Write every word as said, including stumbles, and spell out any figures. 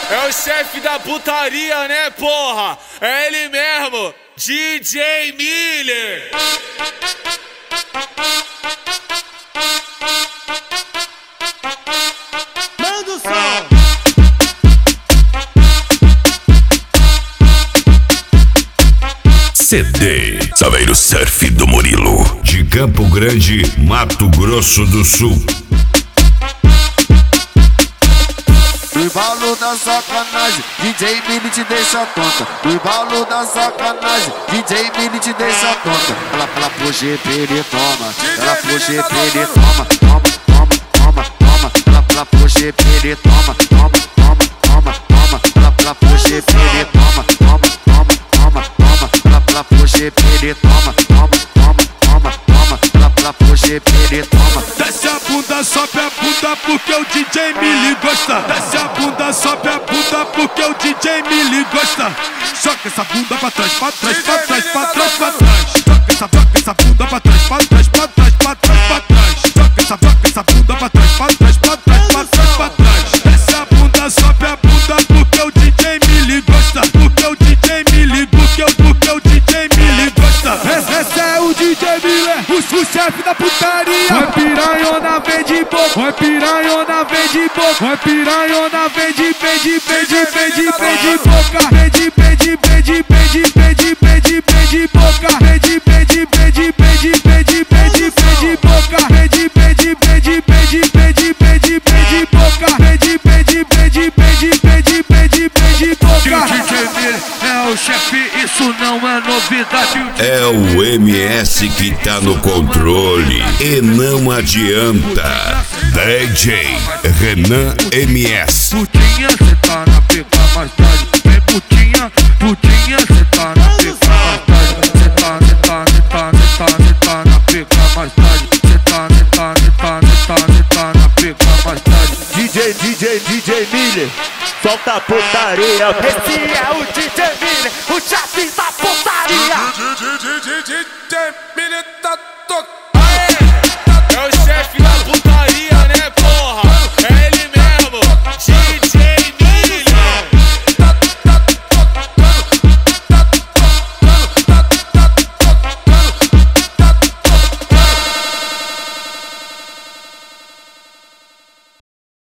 É o chefe da putaria, né, porra? É ele mesmo, D J Miller. Manda o som. C D Saveiro Surf do Murilo, de Campo Grande, Mato Grosso do Sul. No embalo da sacanagem, D J Miller te deixa tonta. No embalo da sacanagem, D J Miller te deixa tonta. Ela fala pro G P, ele toma. Ela pro G P, ele toma. Toma, toma, toma, toma. Ela fala pro G P, ele toma. Toma, toma, toma, toma. Ela fala pro G P, ele toma. Toma, toma, toma, toma. Ela fala pro G P, ele toma. Toma, toma, toma, toma. Ela fala pro G P, ele toma. Desce a bunda, sobe a bunda porque o D J Miller gosta. Desce a bunda, sobe a bunda porque o D J Miller gosta. Joga essa bunda pra trás, pra trás, pra trás, pra trás, pra trás. Joga essa, joga essa bunda pra trás, pra trás, pra trás, pra trás, pra trás. Joga essa, joga essa bunda pra trás, pra trás, pra trás, pra trás, pra trás. Desce a bunda, sobe a bunda porque o D J Miller gosta. Porque o D J Miller, porque o, porque o D J Miller gosta. Esse é o D J Miller, o, o chefe da putaria. Vai piranhona, vem de boca. Vai piranhona, vem de boca. Vai piranhona, vem de, vem de, vem de, vem de, vem de boca. Vem de, vem de, vem de, vem de, vem de, vem de, vem de boca. Vem de, vem de, vem de, vem de, vem de, vem de, vem de boca. Vem de, vem de, vem de, vem de, vem de, vem de, vem de boca. Vem de, vem de, vem de, vem de, vem de, vem de, vem de boca. D J Miller é o chefe, isso não é novidade. É o M S que tá no controle e não adianta. D J Renan M S. Putinha, cê tá na pica mais tarde. Vem putinha, putinha, cê tá na pica mais tarde. Cê tá, cê tá, cê tá, cê tá, cê tá na pica mais tarde. Cê tá, cê tá, cê tá, cê tá, cê tá na pica mais tarde. D J, D J, D J Miller, solta a putaria. Esse é o D J Miller, o chefe da putaria. D J Miller.